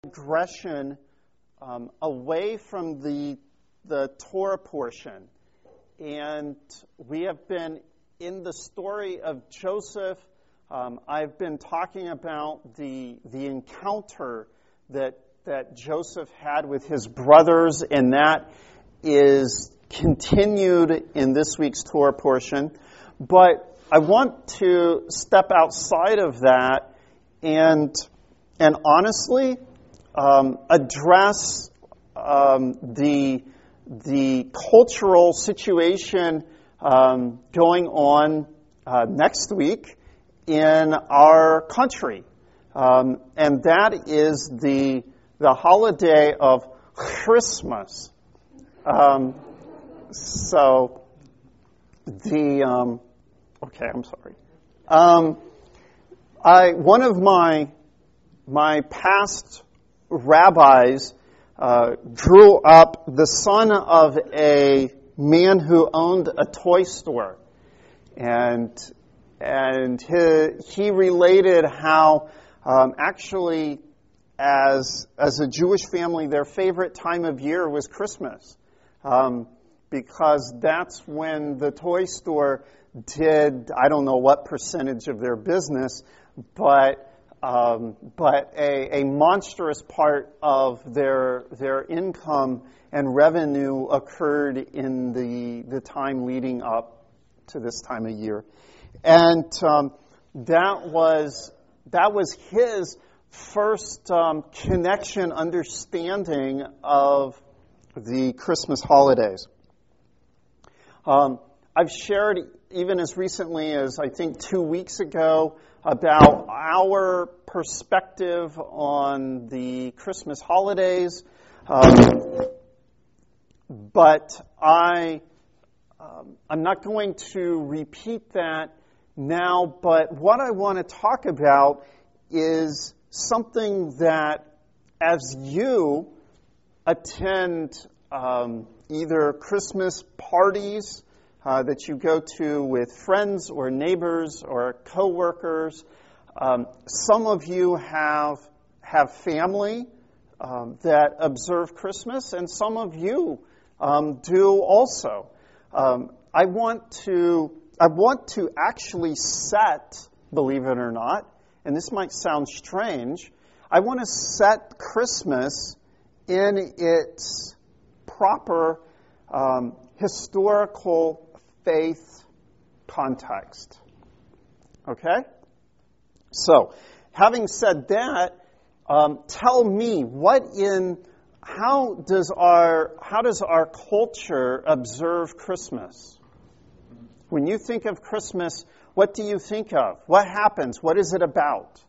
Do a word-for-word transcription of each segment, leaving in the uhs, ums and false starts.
digression um, away from the the Torah portion, and we have been in the story of Joseph. Um, I've been talking about the the encounter that that Joseph had with his brothers, and that is continued in this week's Torah portion. But I want to step outside of that and and honestly um, address um, the the cultural situation um, going on uh, next week in our country, um, and that is the the holiday of Christmas. Um, so the um, okay, I'm sorry. Um, I one of my my past rabbis uh, grew up the son of a man who owned a toy store, and and he, he related how um, actually as as a Jewish family their favorite time of year was Christmas, um, because that's when the toy store did, I don't know what percentage of their business, but um, but a, a monstrous part of their their income and revenue occurred in the the time leading up to this time of year, and um, that was that was his first um, connection, understanding of the Christmas holidays. Um, I've shared even as recently as I think two weeks ago about our perspective on the Christmas holidays, um, but I um, I'm not going to repeat that now. But what I want to talk about is something that, as you attend um, either Christmas parties uh, that you go to with friends or neighbors or coworkers, um, some of you have have family um, that observe Christmas, and some of you um, do also. Um, I want to I want to actually set, believe it or not, and this might sound strange, I want to set Christmas in its proper um, historical faith context. Okay? So, having said that, um, tell me what in how does our how does our culture observe Christmas? When you think of Christmas, what do you think of? What happens? What is it about?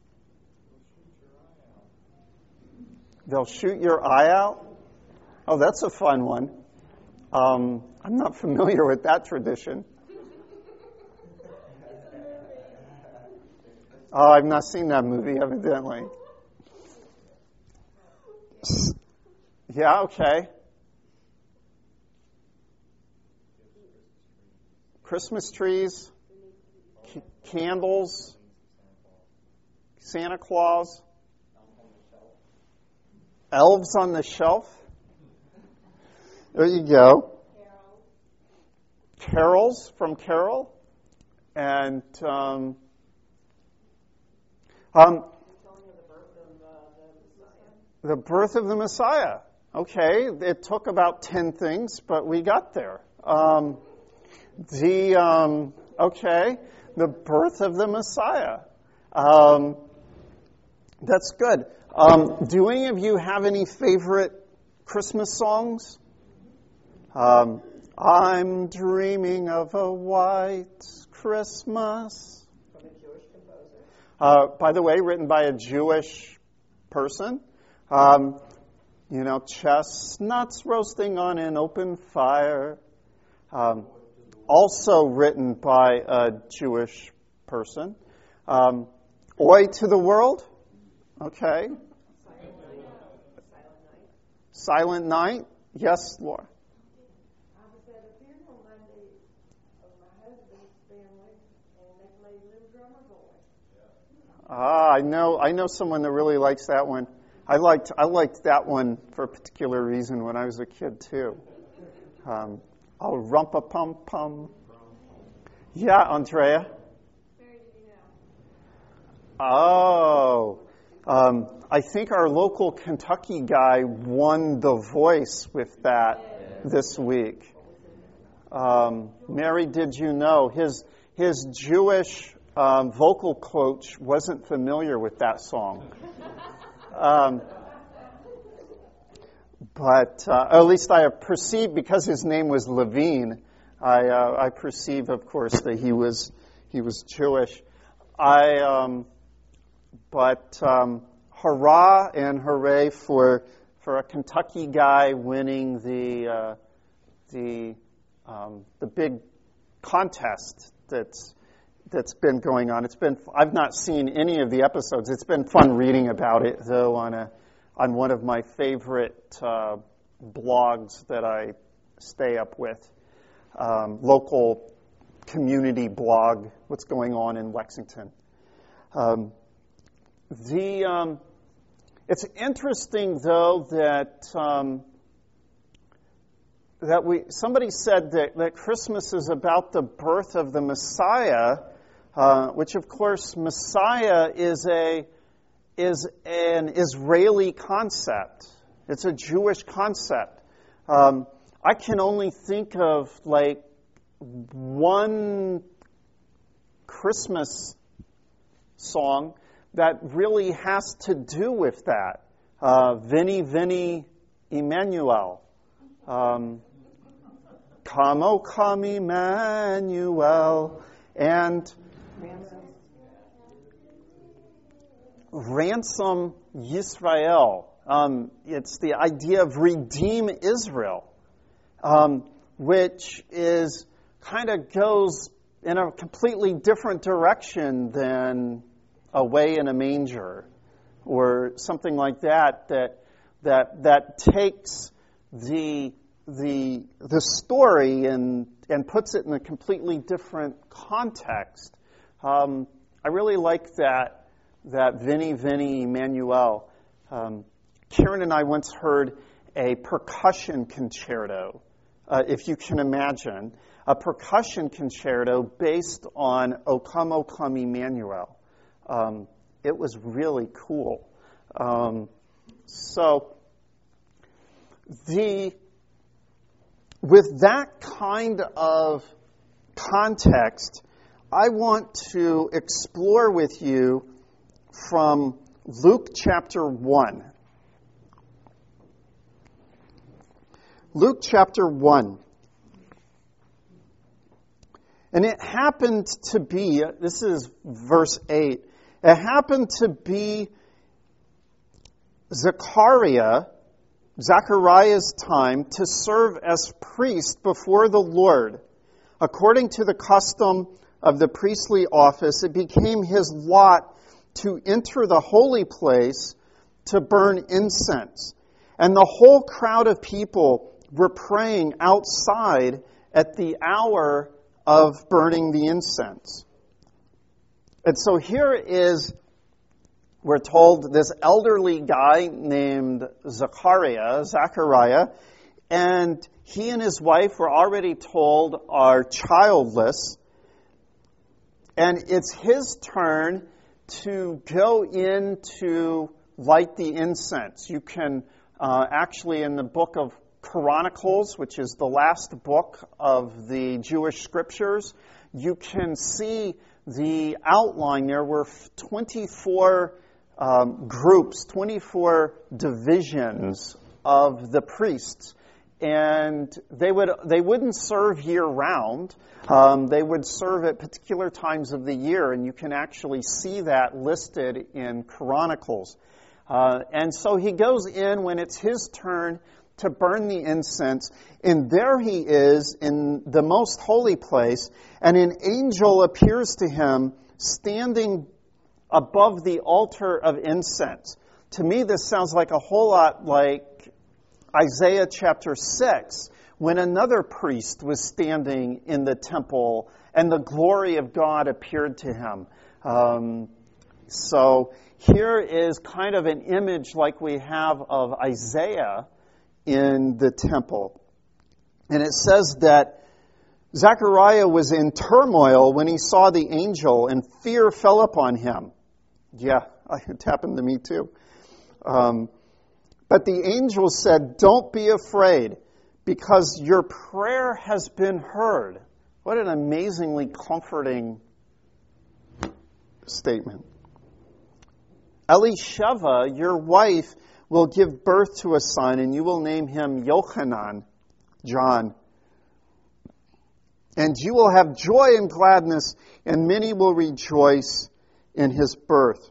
They'll shoot your eye out? Oh, that's a fun one. Um, I'm not familiar with that tradition. Oh, I've not seen that movie, evidently. Yeah, okay. Christmas trees, c- candles, Santa Claus, elves on the shelf. There you go. Carols from Carol, and um, um, the birth of the Messiah. Okay, it took about ten things, but we got there. Um, the um, okay, the birth of the Messiah. Um, that's good. Um, do any of you have any favorite Christmas songs? Um, I'm dreaming of a white Christmas. From a Jewish composer. Uh, by the way, written by a Jewish person. Um, you know, chestnuts roasting on an open fire. Um, also written by a Jewish person. Um, Oi to the World. Okay. Silent Night. Silent Night. Yes, Laura. I was at a funeral Monday of my husband's family, and they played Little Drummer Boy. Ah, I know. I know someone that really likes that one. I liked I liked that one for a particular reason when I was a kid too. Um, oh, rumpa pum pum. Yeah, Andrea. Oh, um, I think our local Kentucky guy won The Voice with that this week. Um, Mary, did you know his his Jewish um, vocal coach wasn't familiar with that song? Um, but uh, or at least I perceived, because his name was Levine, I uh, I perceive, of course, that he was he was Jewish. I um, but um, hurrah and hooray for for a Kentucky guy winning the uh, the um, the big contest that's that's been going on. It's been I've not seen any of the episodes. It's been fun reading about it, though, on a on one of my favorite uh, blogs that I stay up with, um, local community blog. What's going on in Lexington? Um, the um, it's interesting, though, that um, that we somebody said that, that Christmas is about the birth of the Messiah. Uh, which, of course, Messiah is a is an Israeli concept. It's a Jewish concept. Um, I can only think of like one Christmas song that really has to do with that. Uh, Veni, Veni, Emmanuel. Um, Come, O come, Emmanuel. And ransom Yisrael. Um, it's the idea of redeem Israel, um, which is kind of goes in a completely different direction than away in a manger or something like that. That that that takes the the the story and and puts it in a completely different context. Um, I really like that. That Veni, Veni, Emmanuel. Um, Karen and I once heard a percussion concerto, uh, if you can imagine, a percussion concerto based on O Come, O Come, Emmanuel. Um, it was really cool. Um, so, the with that kind of context, I want to explore with you from Luke chapter one. Luke chapter one. And it happened to be, this is verse eight, it happened to be Zechariah, Zechariah's time to serve as priest before the Lord. According to the custom of the priestly office, it became his lot to enter the holy place to burn incense. And the whole crowd of people were praying outside at the hour of burning the incense. And so here is, we're told, this elderly guy named Zechariah, Zechariah, and he and his wife were already told are childless. And it's his turn to go in to light the incense. You can uh, actually, in the book of Chronicles, which is the last book of the Jewish scriptures, you can see the outline. There were twenty-four um, groups, twenty-four divisions of the priests. And they would they wouldn't serve year-round. Um, they would serve at particular times of the year, and you can actually see that listed in Chronicles. Uh, and so he goes in when it's his turn to burn the incense, and there he is in the most holy place, and an angel appears to him standing above the altar of incense. To me, this sounds like a whole lot like Isaiah chapter six, when another priest was standing in the temple and the glory of God appeared to him. Um, so here is kind of an image like we have of Isaiah in the temple. And it says that Zechariah was in turmoil when he saw the angel, and fear fell upon him. Yeah, it happened to me too. Um, but the angel said, "Don't be afraid, because your prayer has been heard." What an amazingly comforting statement. Elisheva, your wife, will give birth to a son, and you will name him Yochanan, John. And you will have joy and gladness, and many will rejoice in his birth.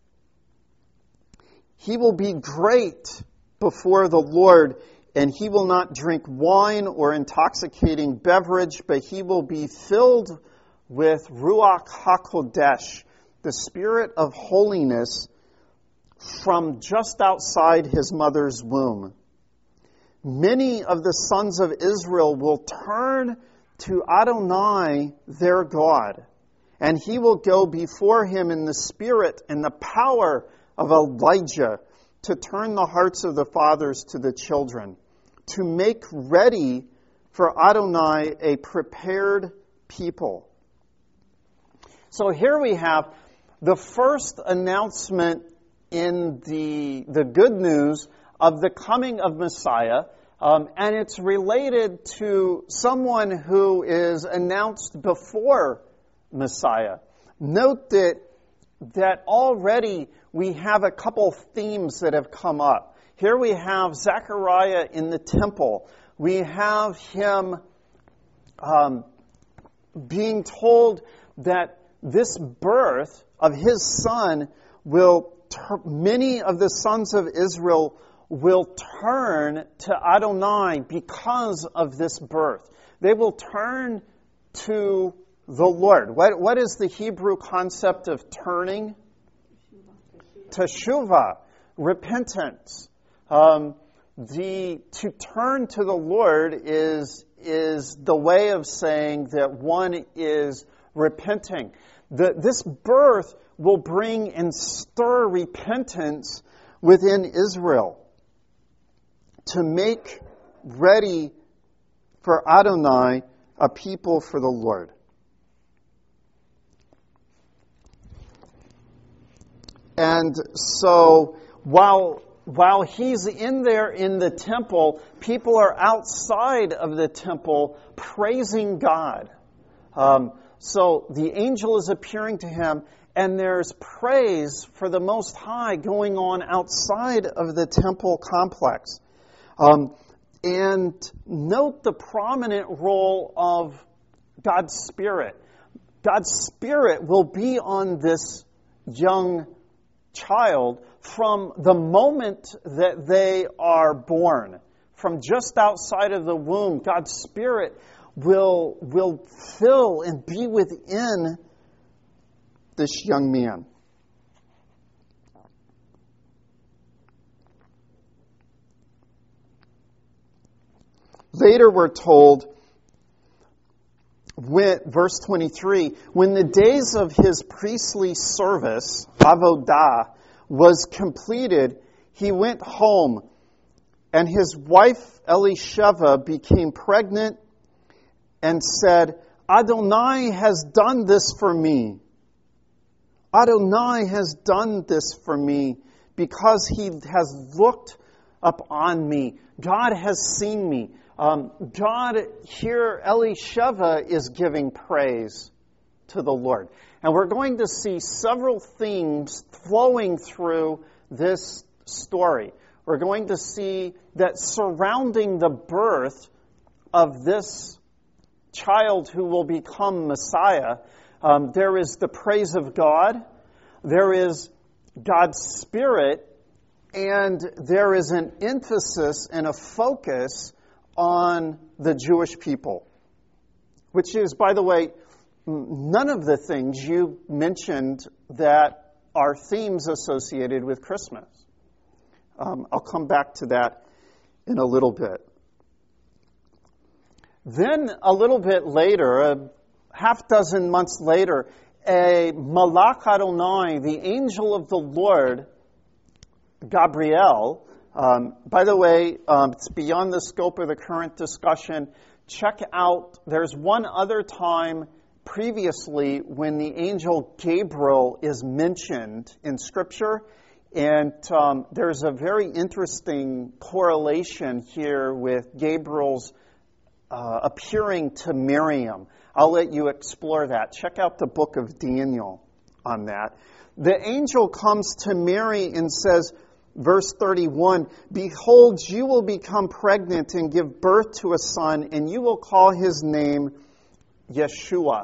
He will be great before the Lord, and he will not drink wine or intoxicating beverage, but he will be filled with Ruach HaKodesh, the Spirit of holiness, from just outside his mother's womb. Many of the sons of Israel will turn to Adonai, their God, and he will go before him in the spirit and the power of Elijah, to turn the hearts of the fathers to the children, to make ready for Adonai a prepared people. So here we have the first announcement in the, the good news of the coming of Messiah, um, and it's related to someone who is announced before Messiah. Note that, that already we have a couple themes that have come up. Here we have Zechariah in the temple. We have him um, being told that this birth of his son will, ter- many of the sons of Israel will turn to Adonai because of this birth. They will turn to the Lord. What, what is the Hebrew concept of turning? Teshuvah, repentance. Um, the to turn to the Lord is is the way of saying that one is repenting. The, this birth will bring and stir repentance within Israel to make ready for Adonai a people for the Lord. And so while while he's in there in the temple, people are outside of the temple praising God. Um, so the angel is appearing to him, and there's praise for the Most High going on outside of the temple complex. Um, and note the prominent role of God's Spirit. God's Spirit will be on this young child from the moment that they are born. From just outside of the womb, God's Spirit will, will fill and be within this young man. Later we're told, when, verse twenty-three, when the days of his priestly service, avodah, was completed, he went home, and his wife Elisheva became pregnant and said, Adonai has done this for me. Adonai has done this for me because he has looked upon me. God has seen me. Um, God here, Elisheva is giving praise to the Lord. And we're going to see several themes flowing through this story. We're going to see that surrounding the birth of this child who will become Messiah, um, there is the praise of God, there is God's Spirit, and there is an emphasis and a focus on the Jewish people, which is, by the way, none of the things you mentioned that are themes associated with Christmas. Um, I'll come back to that in a little bit. Then, a little bit later, a half dozen months later, a Malach Adonai, the angel of the Lord, Gabriel. Um, by the way, um, it's beyond the scope of the current discussion. Check out, there's one other time previously when the angel Gabriel is mentioned in Scripture, and um, there's a very interesting correlation here with Gabriel's uh, appearing to Miriam. I'll let you explore that. Check out the book of Daniel on that. The angel comes to Mary and says, verse thirty-one, "Behold, you will become pregnant and give birth to a son, and you will call his name Yeshua."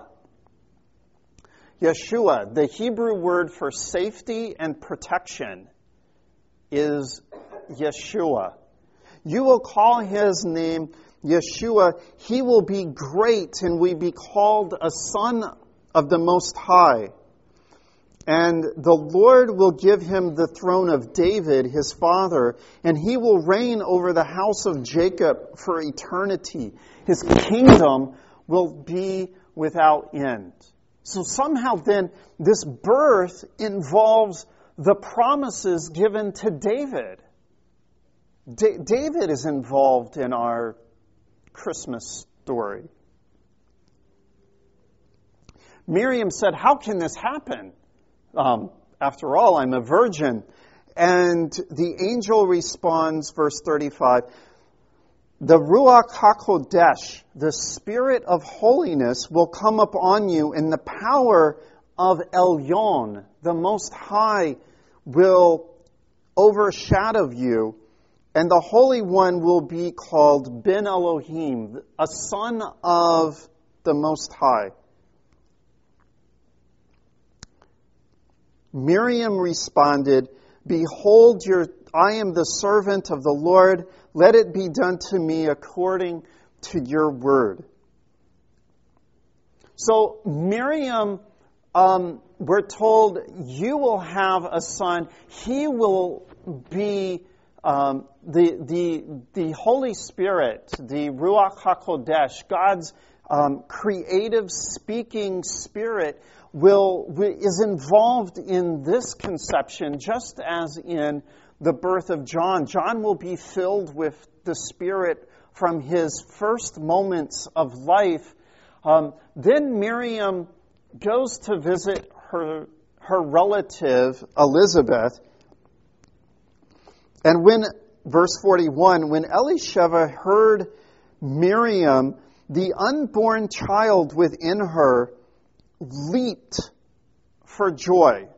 Yeshua, the Hebrew word for safety and protection, is Yeshua. You will call his name Yeshua. He will be great and will be called a son of the Most High. And the Lord will give him the throne of David, his father, and he will reign over the house of Jacob for eternity. His kingdom will be without end. So somehow then, this birth involves the promises given to David. Da- David is involved in our Christmas story. Miriam said, "How can this happen? Um, after all, I'm a virgin." And the angel responds, verse thirty-five, "The Ruach HaKodesh, the Spirit of holiness, will come upon you, and the power of Elyon, the Most High, will overshadow you, and the Holy One will be called Ben Elohim, a son of the Most High." Miriam responded, "Behold, your, I am the servant of the Lord. Let it be done to me according to your word." So Miriam, um, we're told, you will have a son. He will be um, the the the Holy Spirit, the Ruach HaKodesh, God's um, creative speaking spirit, will is involved in this conception, just as in the birth of John. John will be filled with the Spirit from his first moments of life. Um, then Miriam goes to visit her her relative Elizabeth, and when verse forty-one, when Elisheva heard Miriam, the unborn child within her leaped for joy.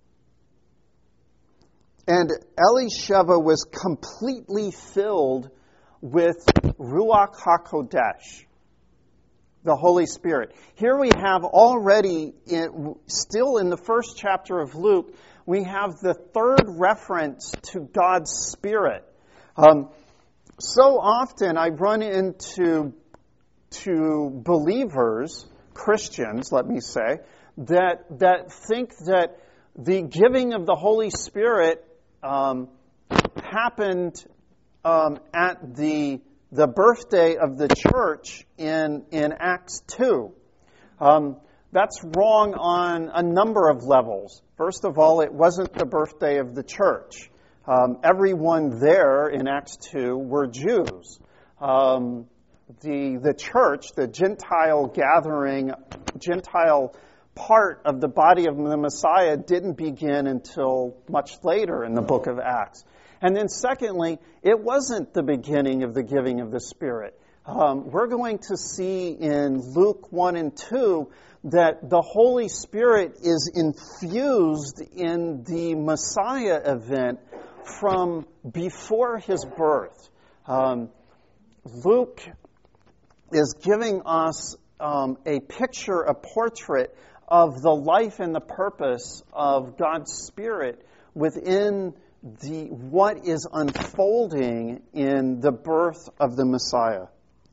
And Elisheva was completely filled with Ruach HaKodesh, the Holy Spirit. Here we have already, in, still in the first chapter of Luke, we have the third reference to God's Spirit. Um, so often I run into to believers, Christians, let me say, that that think that the giving of the Holy Spirit um, happened um, at the the birthday of the church in in Acts two. Um, that's wrong on a number of levels. First of all, it wasn't the birthday of the church. Um, everyone there in Acts two were Jews. Um, the the church, the Gentile gathering, Gentile part of the body of the Messiah didn't begin until much later in the book of Acts. And then secondly, it wasn't the beginning of the giving of the Spirit. Um, we're going to see in Luke one and two that the Holy Spirit is infused in the Messiah event from before his birth. Um, Luke is giving us um, a picture, a portrait of the life and the purpose of God's Spirit within the what is unfolding in the birth of the Messiah.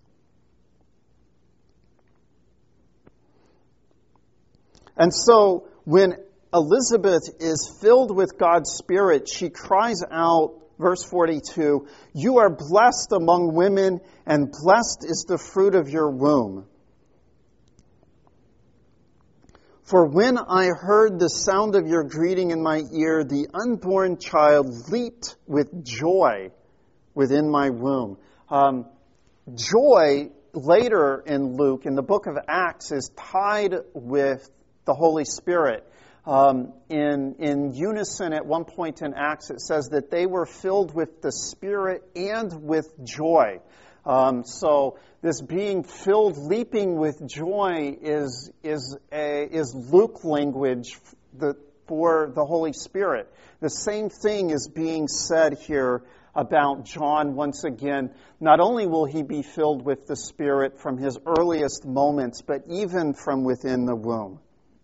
And so when Elizabeth is filled with God's Spirit, she cries out, verse forty-two, "You are blessed among women, and blessed is the fruit of your womb." For when I heard the sound of your greeting in my ear, the unborn child leaped with joy within my womb. Um, joy, later in Luke, in the book of Acts, is tied with the Holy Spirit. Um, in, in unison at one point in Acts, it says that they were filled with the Spirit and with joy. Um, so this being filled, leaping with joy is is a, is Luke language the, for the Holy Spirit. The same thing is being said here about John once again. Not only will he be filled with the Spirit from his earliest moments, but even from within the womb.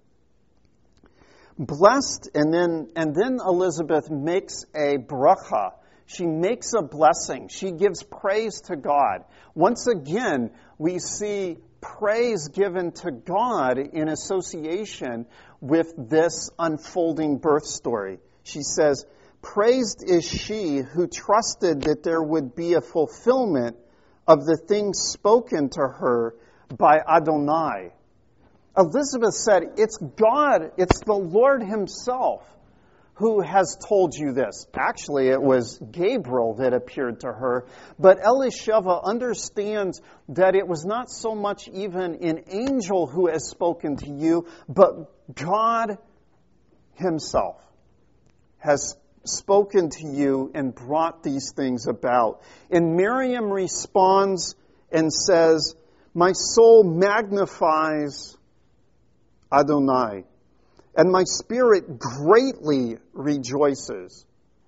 Blessed, and then and then Elizabeth makes a bracha. She makes a blessing. She gives praise to God. Once again, we see praise given to God in association with this unfolding birth story. She says, "Praised is she who trusted that there would be a fulfillment of the things spoken to her by Adonai." Elizabeth said, it's God, it's the Lord himself who has told you this. Actually, it was Gabriel that appeared to her, but Elisheva understands that it was not so much even an angel who has spoken to you, but God himself has spoken to you and brought these things about. And Miriam responds and says, "My soul magnifies Adonai, and my spirit greatly rejoices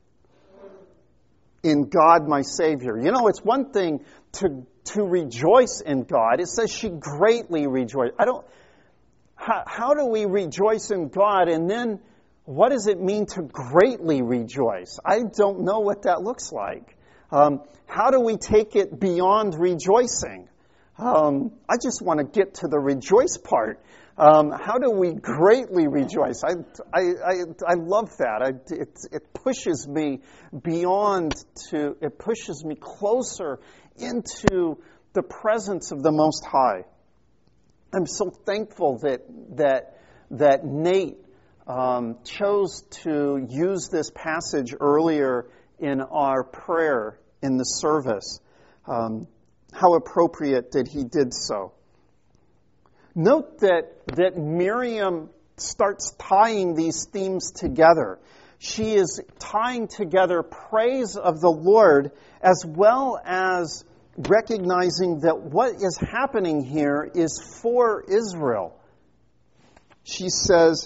in God my Savior." You know, it's one thing to to rejoice in God. It says she greatly rejoiced. I don't. How, how do we rejoice in God, and then what does it mean to greatly rejoice? I don't know what that looks like. Um, how do we take it beyond rejoicing? Um, I just want to get to the rejoice part. Um, how do we greatly rejoice? I, I, I, I love that. I, it, it pushes me beyond to, it pushes me closer into the presence of the Most High. I'm so thankful that, that, that Nate um, chose to use this passage earlier in our prayer in the service. Um, how appropriate that he did so. Note that, that Miriam starts tying these themes together. She is tying together praise of the Lord as well as recognizing that what is happening here is for Israel. She says,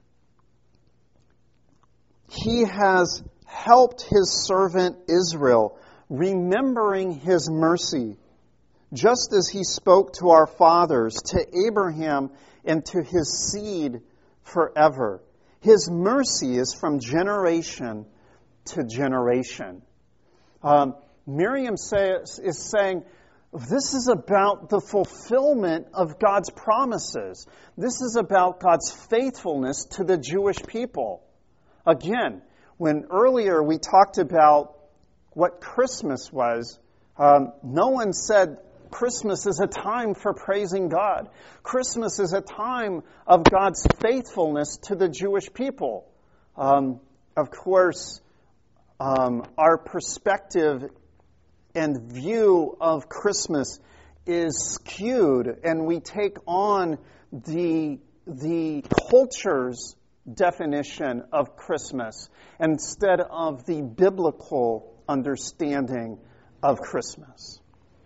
"He has helped his servant Israel, remembering his mercy, just as he spoke to our fathers, to Abraham and to his seed forever. His mercy is from generation to generation." Um, Miriam says, is saying, this is about the fulfillment of God's promises. This is about God's faithfulness to the Jewish people. Again, when earlier we talked about what Christmas was, um, no one said, Christmas is a time for praising God. Christmas is a time of God's faithfulness to the Jewish people. Um, of course, um, our perspective and view of Christmas is skewed, and we take on the, the culture's definition of Christmas instead of the biblical understanding of Christmas.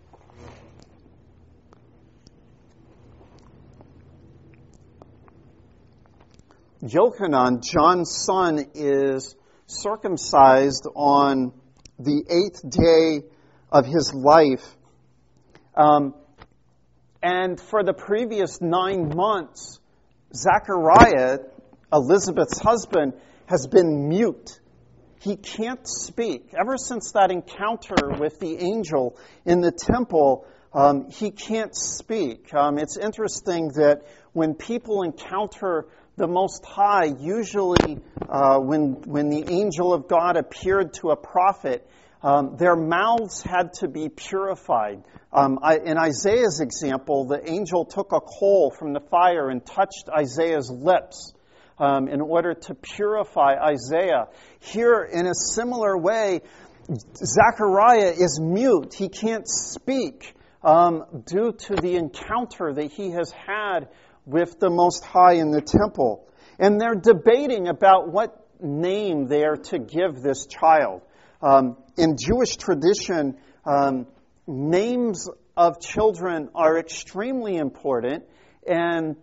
Yochanan, John's son, is circumcised on the eighth day of his life. Um, and for the previous nine months, Zechariah, Elizabeth's husband, has been mute. He can't speak. Ever since that encounter with the angel in the temple, um, he can't speak. Um, it's interesting that when people encounter the Most High, usually uh, when when the angel of God appeared to a prophet, Um, their mouths had to be purified. Um, I, in Isaiah's example, the angel took a coal from the fire and touched Isaiah's lips um, in order to purify Isaiah. Here, in a similar way, Zechariah is mute. He can't speak um, due to the encounter that he has had with the Most High in the temple. And they're debating about what name they are to give this child. Um, in Jewish tradition, um, names of children are extremely important, and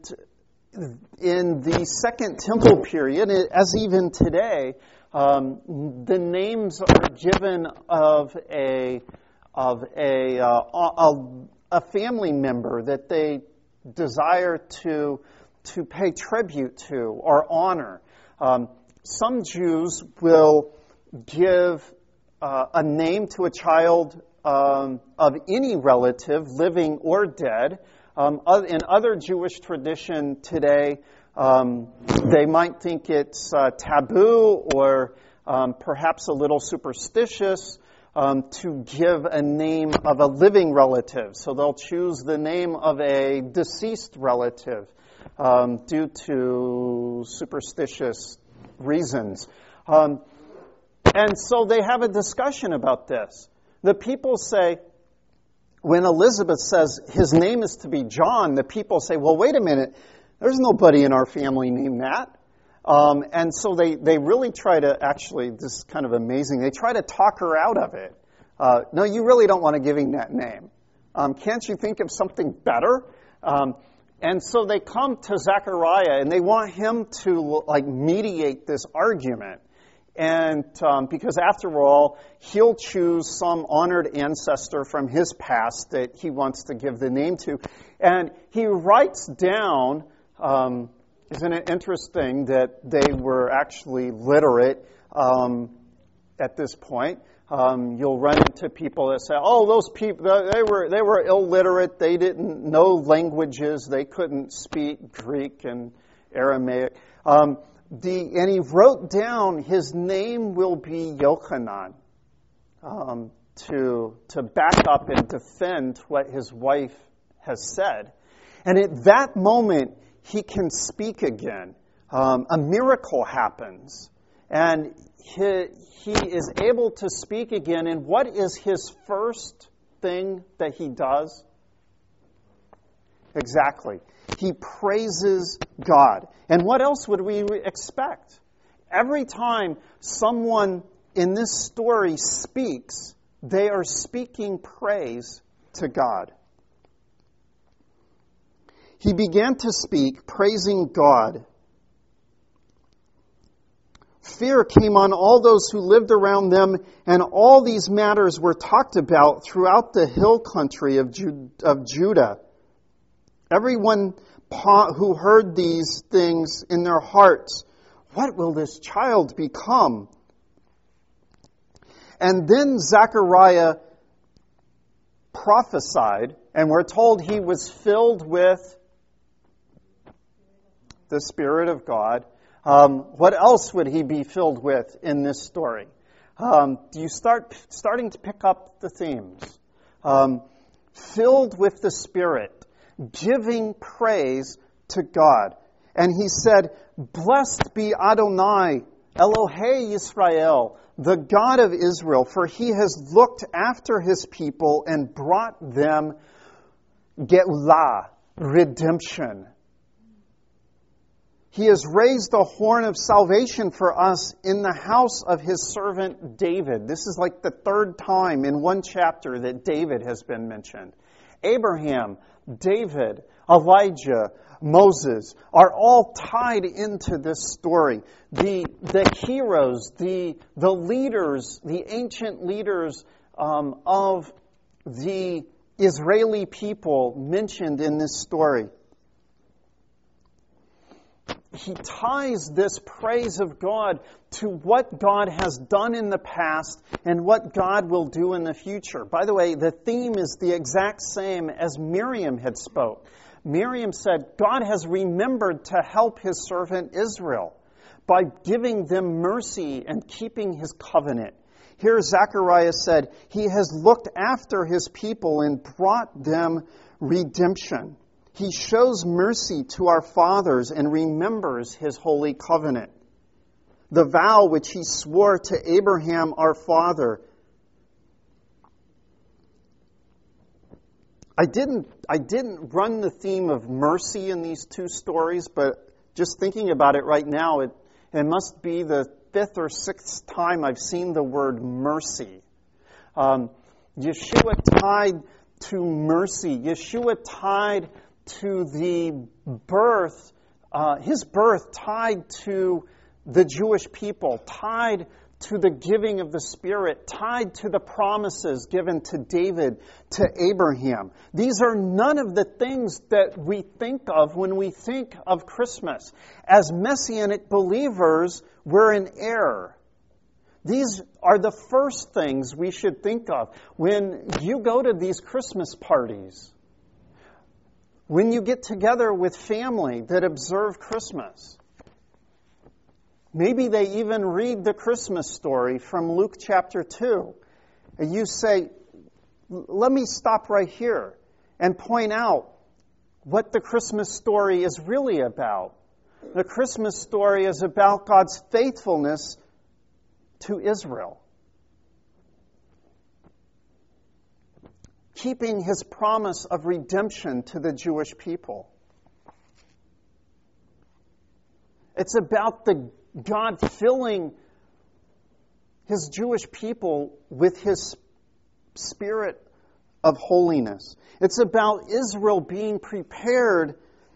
in the Second Temple period, as even today, um, the names are given of a of a, uh, a a family member that they desire to to pay tribute to or honor. Um, some Jews will give uh, a name to a child um, of any relative, living or dead. Um, in other Jewish tradition today, um, they might think it's uh, taboo or um, perhaps a little superstitious um, to give a name of a living relative. So they'll choose the name of a deceased relative um, due to superstitious reasons. Um, and so they have a discussion about this. The people say, when Elizabeth says his name is to be John, the people say, well, wait a minute, there's nobody in our family named that. Um, and so they, they really try to, actually, this is kind of amazing, they try to talk her out of it. Uh, no, you really don't want to give him that name. Um, can't you think of something better? Um, and so they come to Zechariah, and they want him to like mediate this argument. And um, because after all, he'll choose some honored ancestor from his past that he wants to give the name to. And he writes down, um, isn't it interesting that they were actually literate um, at this point? Um, you'll run into people that say, oh, those people, they were they were illiterate. They didn't know languages. They couldn't speak Greek and Aramaic. Um, The, and he wrote down his name will be Yochanan um, to, to back up and defend what his wife has said. And at that moment, he can speak again. Um, a miracle happens. And he, he is able to speak again. And what is his first thing that he does? Exactly. He praises God. And what else would we expect? Every time someone in this story speaks, they are speaking praise to God. He began to speak, praising God. Fear came on all those who lived around them, and all these matters were talked about throughout the hill country of Judah. Everyone who heard these things in their hearts, what will this child become? And then Zechariah prophesied, and we're told he was filled with the Spirit of God. Um, what else would he be filled with in this story? Um, do you start starting to pick up the themes? Um, filled with the Spirit, giving praise to God. And he said, blessed be Adonai, Elohei Yisrael, the God of Israel, for he has looked after his people and brought them Geulah, redemption. He has raised a horn of salvation for us in the house of his servant David. This is like the third time in one chapter that David has been mentioned. Abraham, David, Elijah, Moses are all tied into this story. The the heroes, the the leaders, the ancient leaders um, of the Israeli people mentioned in this story. He ties this praise of God to what God has done in the past and what God will do in the future. By the way, the theme is the exact same as Miriam had spoke. Miriam said, God has remembered to help his servant Israel by giving them mercy and keeping his covenant. Here Zechariah said, He has looked after His people and brought them redemption. He shows mercy to our fathers and remembers His holy covenant. The vow which He swore to Abraham our father. I didn't, I didn't run the theme of mercy in these two stories, but just thinking about it right now, it, it must be the fifth or sixth time I've seen the word mercy. Um, Yeshua tied to mercy. Yeshua tied to the birth, uh, His birth tied to the Jewish people, tied to the giving of the Spirit, tied to the promises given to David, to Abraham. These are none of the things that we think of when we think of Christmas. As Messianic believers, we're in error. These are the first things we should think of. When you go to these Christmas parties, when you get together with family that observe Christmas, maybe they even read the Christmas story from Luke chapter two. And you say, let me stop right here and point out what the Christmas story is really about. The Christmas story is about God's faithfulness to Israel. Keeping His promise of redemption to the Jewish people. It's about the God filling His Jewish people with His Spirit of holiness. It's about Israel being prepared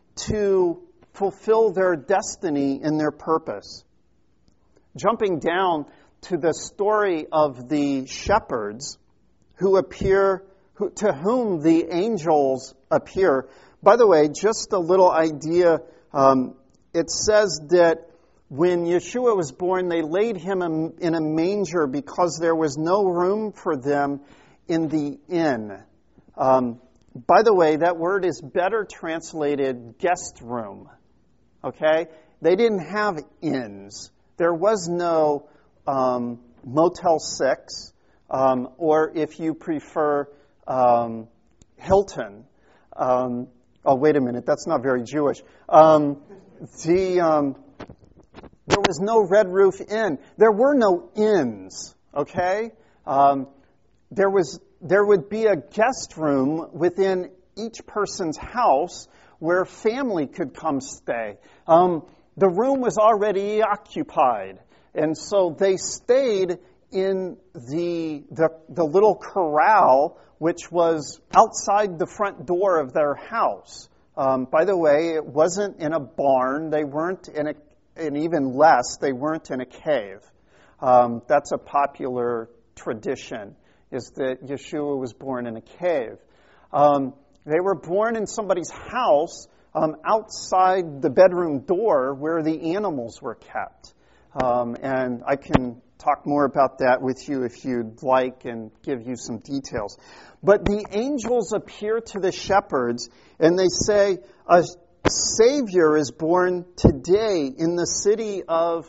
to fulfill their destiny and their purpose. Jumping down to the story of the shepherds who appear, who, to whom the angels appear. By the way, just a little idea. Um, it says that when Yeshua was born, they laid Him in a manger because there was no room for them in the inn. Um, by the way, that word is better translated guest room. Okay? They didn't have inns. There was no um, Motel six, um, or if you prefer, um, Hilton. Um, oh, wait a minute, that's not very Jewish. Um, the... Um, There was no Red Roof Inn. There were no inns, okay? Um, there was, there would be a guest room within each person's house where family could come stay. Um, the room was already occupied, and so they stayed in the, the, the little corral, which was outside the front door of their house. Um, by the way, it wasn't in a barn. They weren't in a And even less, they weren't in a cave. Um, that's a popular tradition, is that Yeshua was born in a cave. Um, they were born in somebody's house um, outside the bedroom door where the animals were kept. Um, and I can talk more about that with you if you'd like and give you some details. But the angels appear to the shepherds and they say, a Savior is born today in the city of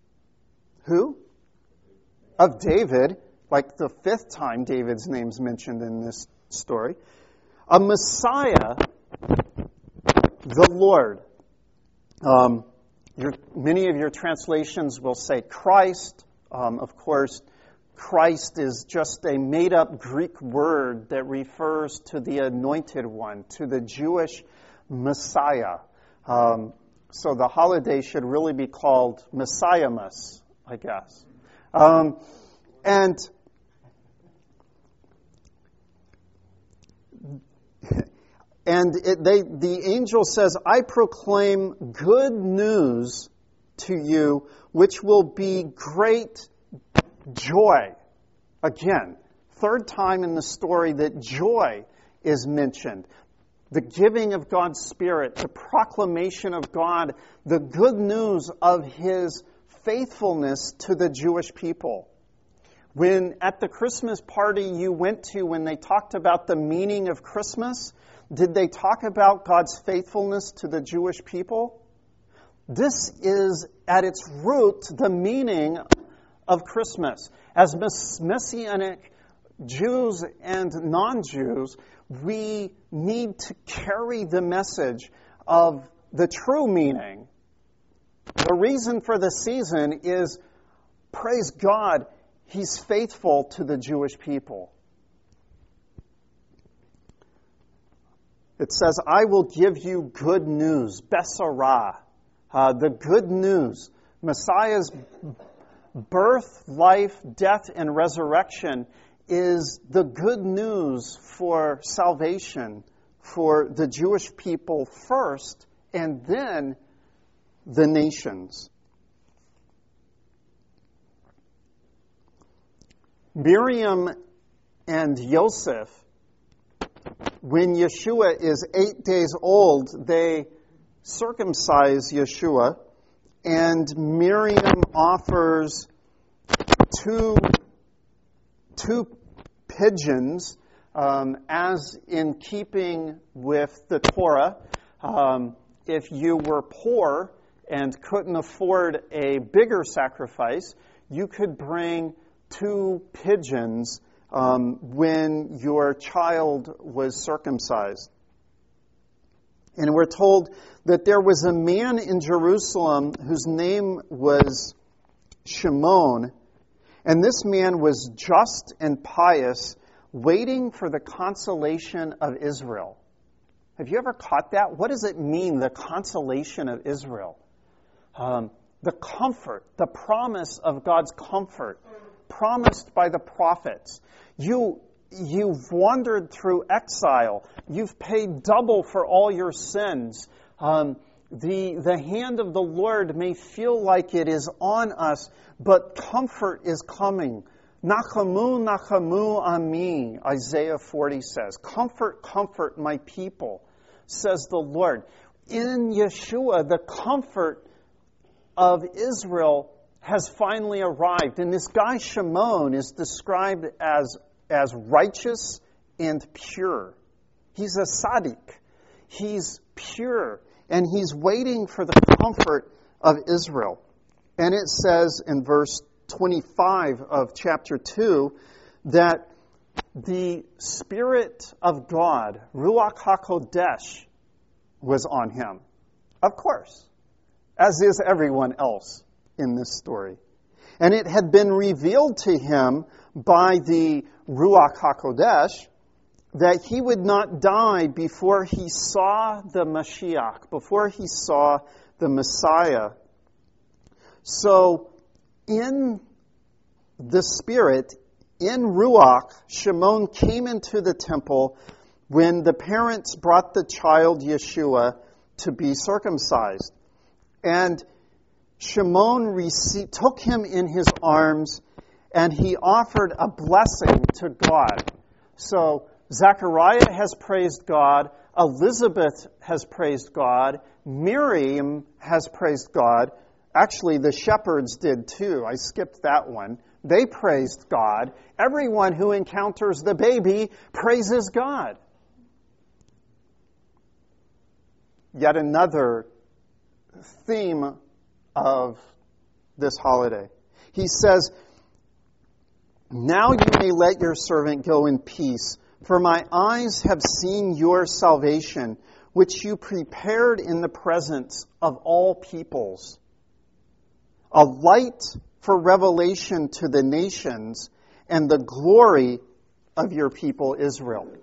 who? Of David, like the fifth time David's name's mentioned in this story. A Messiah, the Lord. Um, your, many of your translations will say Christ. Um, of course, Christ is just a made-up Greek word that refers to the anointed one, to the Jewish Messiah. Um, so the holiday should really be called Messiahmas, I guess. Um, and and it, they, the angel says, I proclaim good news to you, which will be great joy. Again, third time in the story that joy is mentioned. The giving of God's Spirit, the proclamation of God, the good news of His faithfulness to the Jewish people. When at the Christmas party you went to, when they talked about the meaning of Christmas, did they talk about God's faithfulness to the Jewish people? This is, at its root, the meaning of Christmas. As Messianic Jews and non-Jews, we need to carry the message of the true meaning. The reason for the season is, praise God, He's faithful to the Jewish people. It says, I will give you good news, Besarah, uh, the good news. Messiah's birth, life, death, and resurrection is the good news for salvation for the Jewish people first, and then the nations. Miriam and Joseph, when Yeshua is eight days old, they circumcise Yeshua, and Miriam offers two, two pigeons, um, as in keeping with the Torah. Um, if you were poor and couldn't afford a bigger sacrifice, you could bring two pigeons um, when your child was circumcised. And we're told that there was a man in Jerusalem whose name was Shimon, and this man was just and pious, waiting for the consolation of Israel. Have you ever caught that? What does it mean, the consolation of Israel? Um, the comfort, the promise of God's comfort, promised by the prophets. You, you've wandered through exile. You've paid double for all your sins. Um, the, the hand of the Lord may feel like it is on us, but comfort is coming. Nachamu, nachamu ami, Isaiah forty says. Comfort, comfort my people, says the Lord. In Yeshua, the comfort of Israel has finally arrived. And this guy Shimon is described as, as righteous and pure. He's a tzaddik. He's pure. And he's waiting for the comfort of Israel. And it says in verse twenty-five of chapter two that the Spirit of God, Ruach HaKodesh, was on him. Of course, as is everyone else in this story. And it had been revealed to him by the Ruach HaKodesh that he would not die before he saw the Mashiach, before he saw the Messiah. So, in the Spirit, in Ruach, Shimon came into the temple when the parents brought the child Yeshua to be circumcised. And Shimon received, took him in his arms, and he offered a blessing to God. So, Zechariah has praised God, Elizabeth has praised God, Miriam has praised God. Actually, the shepherds did too. I skipped that one. They praised God. Everyone who encounters the baby praises God. Yet another theme of this holiday. He says, now you may let your servant go in peace, for my eyes have seen your salvation, which you prepared in the presence of all peoples, a light for revelation to the nations and the glory of your people Israel.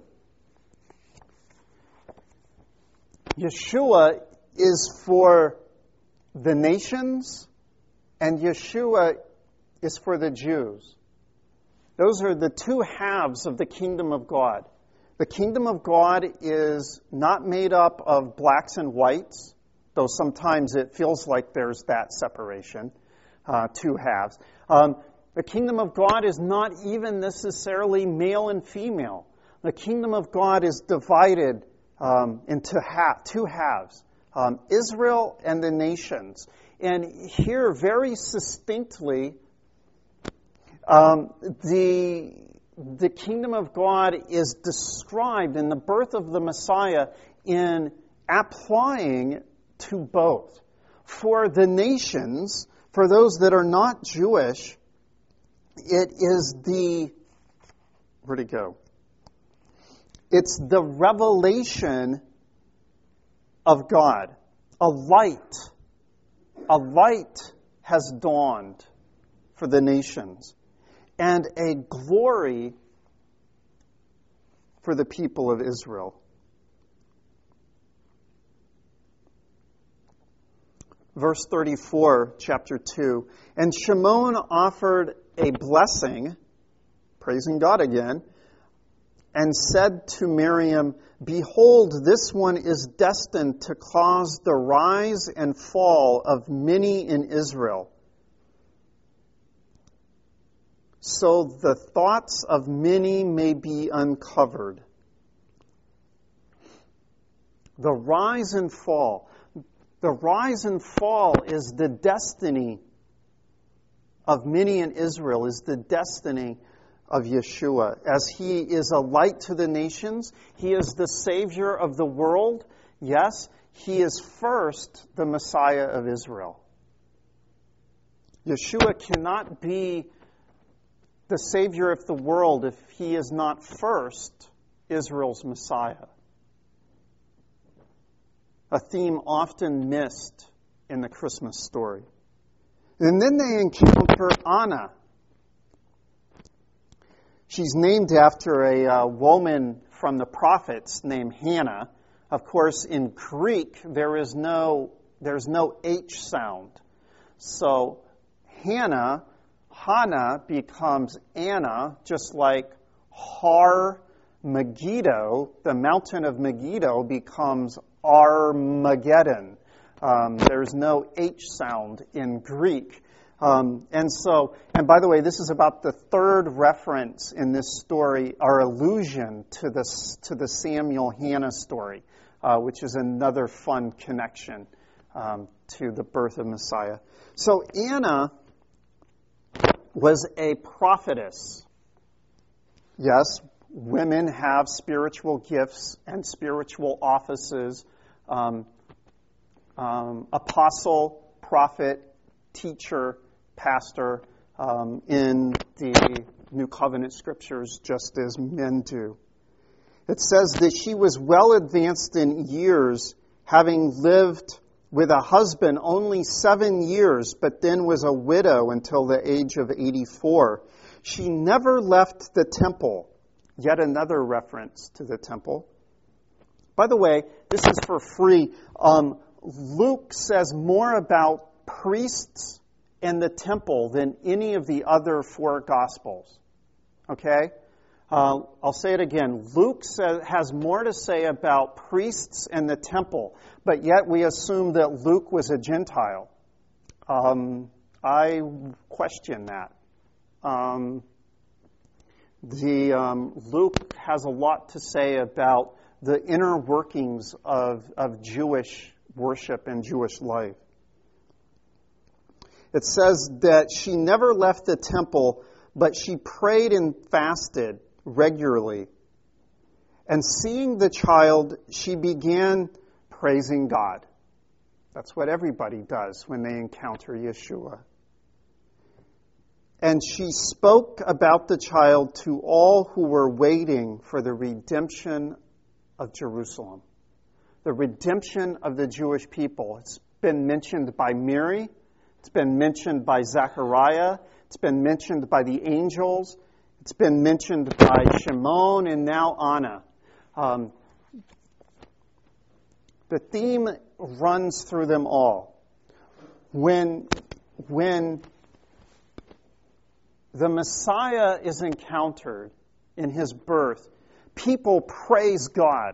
Yeshua is for the nations, and Yeshua is for the Jews. Those are the two halves of the kingdom of God. The kingdom of God is not made up of blacks and whites, though sometimes it feels like there's that separation, uh, two halves. Um, the kingdom of God is not even necessarily male and female. The kingdom of God is divided um, into half, two halves, um, Israel and the nations. And here, very succinctly, um, the the kingdom of God is described in the birth of the Messiah in applying to both. For the nations, for those that are not Jewish, it is the, where'd it go? It's the revelation of God. A light, a light has dawned for the nations, and a glory for the people of Israel. Verse thirty-four, chapter two. And Shimon offered a blessing, praising God again, and said to Miriam, Behold, this one is destined to cause the rise and fall of many in Israel. So the thoughts of many may be uncovered. The rise and fall. The rise and fall is the destiny of many in Israel, is the destiny of Yeshua. As he is a light to the nations, he is the Savior of the world. Yes, he is first the Messiah of Israel. Yeshua cannot be the Savior of the world if he is not first Israel's Messiah. A theme often missed in the Christmas story. And then they encounter Anna. She's named after a uh, woman from the prophets named Hannah. Of course, in Greek, there is no there's no H sound. So Hannah, Hannah becomes Anna, just like Har Megiddo, the mountain of Megiddo, becomes Armageddon. Um, there's no H sound in Greek. Um, and so, and by the way, this is about the third reference in this story, or allusion to this to the Samuel Hannah story, uh, which is another fun connection um, to the birth of Messiah. So Anna was a prophetess. Yes, women have spiritual gifts and spiritual offices. Um, um, apostle, prophet, teacher, pastor um, in the New Covenant Scriptures, just as men do. It says that she was well advanced in years, having lived with a husband only seven years, but then was a widow until the age of eighty-four. She never left the temple. Yet another reference to the temple. By the way, this is for free. Um, Luke says more about priests and the temple than any of the other four Gospels. Okay? Uh, I'll say it again. Luke says, has more to say about priests and the temple, but yet we assume that Luke was a Gentile. Um, I question that. Um, the um, Luke has a lot to say about the inner workings of, of Jewish worship and Jewish life. It says that she never left the temple, but she prayed and fasted regularly. And seeing the child, she began praising God. That's what everybody does when they encounter Yeshua. And she spoke about the child to all who were waiting for the redemption of Jerusalem. The redemption of the Jewish people. It's been mentioned by Mary. It's been mentioned by Zechariah. It's been mentioned by the angels. It's been mentioned by Shimon and now Anna. Um, the theme runs through them all. When, when the Messiah is encountered in his birth, people praise God.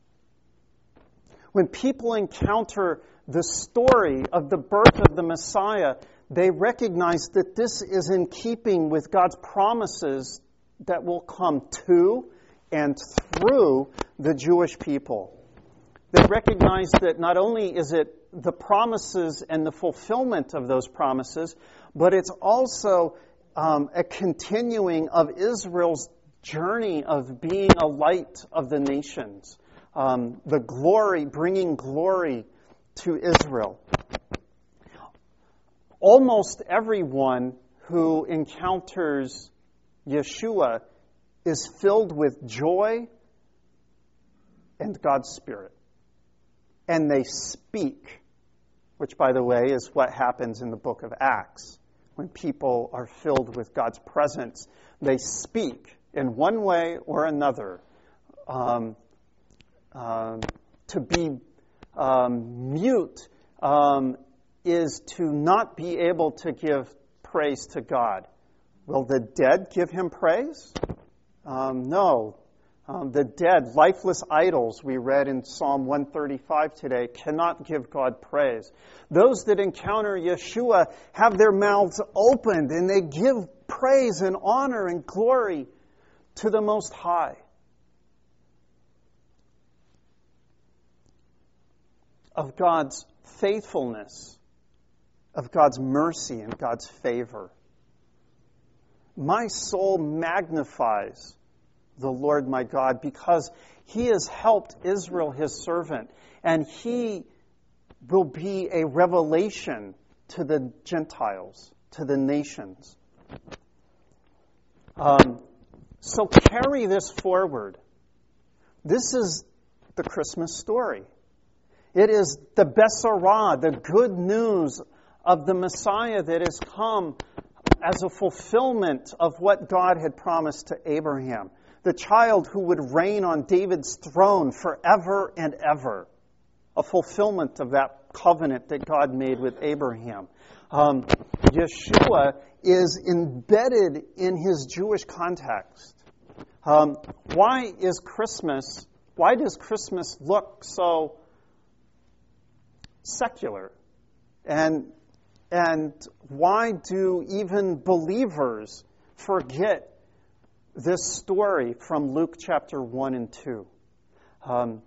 When people encounter the story of the birth of the Messiah, they recognize that this is in keeping with God's promises that will come to and through the Jewish people. They recognize that not only is it the promises and the fulfillment of those promises, but it's also um, a continuing of Israel's journey of being a light of the nations. Um, the glory, bringing glory to Israel. Almost everyone who encounters Yeshua is filled with joy and God's Spirit. And they speak, which, by the way, is what happens in the book of Acts. When people are filled with God's presence, they speak in one way or another. Um, um, to be um, mute um, is to not be able to give praise to God. Will the dead give him praise? Um, no. Um, the dead, lifeless idols, we read in Psalm one thirty-five today, cannot give God praise. Those that encounter Yeshua have their mouths opened and they give praise and honor and glory to the Most High. Of God's faithfulness, of God's mercy and God's favor. My soul magnifies the Lord my God because he has helped Israel, his servant, and he will be a revelation to the Gentiles, to the nations. Um, so carry this forward. This is the Christmas story. It is the Besorah, the good news of the Messiah that has come as a fulfillment of what God had promised to Abraham. The child who would reign on David's throne forever and ever. A fulfillment of that covenant that God made with Abraham. Um, Yeshua is embedded in his Jewish context. Um, why is Christmas, why does Christmas look so secular? And, and why do even believers forget this story from Luke chapter one and two? Um,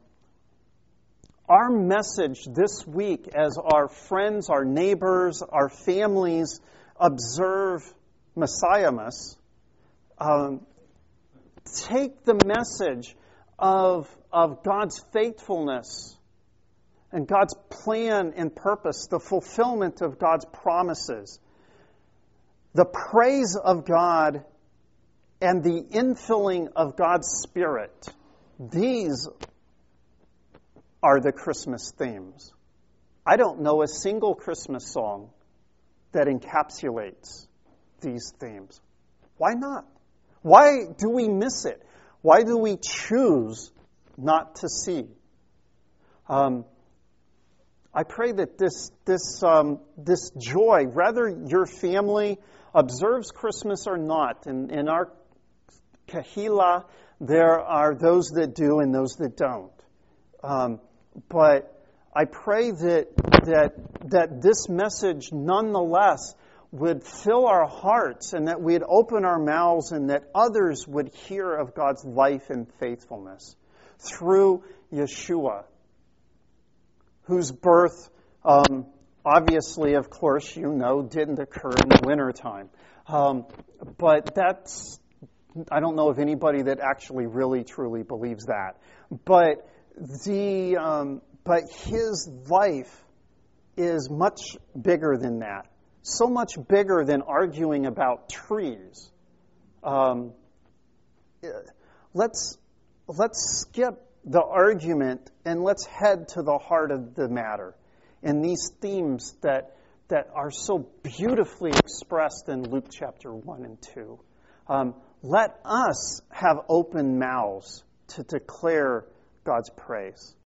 our message this week as our friends, our neighbors, our families observe Messiahmas, um, take the message of, of God's faithfulness and God's plan and purpose, the fulfillment of God's promises, the praise of God and the infilling of God's Spirit. These are the Christmas themes. I don't know a single Christmas song that encapsulates these themes. Why not? Why do we miss it? Why do we choose not to see? Um, I pray that this this um, this joy, whether your family observes Christmas or not, in, in our Kahila, there are those that do and those that don't. Um, but I pray that that that this message, nonetheless, would fill our hearts and that we'd open our mouths and that others would hear of God's life and faithfulness through Yeshua, whose birth, um, obviously, of course, you know, didn't occur in the wintertime. Um, but that's, I don't know of anybody that actually really, truly believes that. But the, um, but his life is much bigger than that. So much bigger than arguing about trees. Um, let's let's skip the argument and let's head to the heart of the matter. And these themes that that are so beautifully expressed in Luke chapter one and two. Um, let us have open mouths to declare God's praise.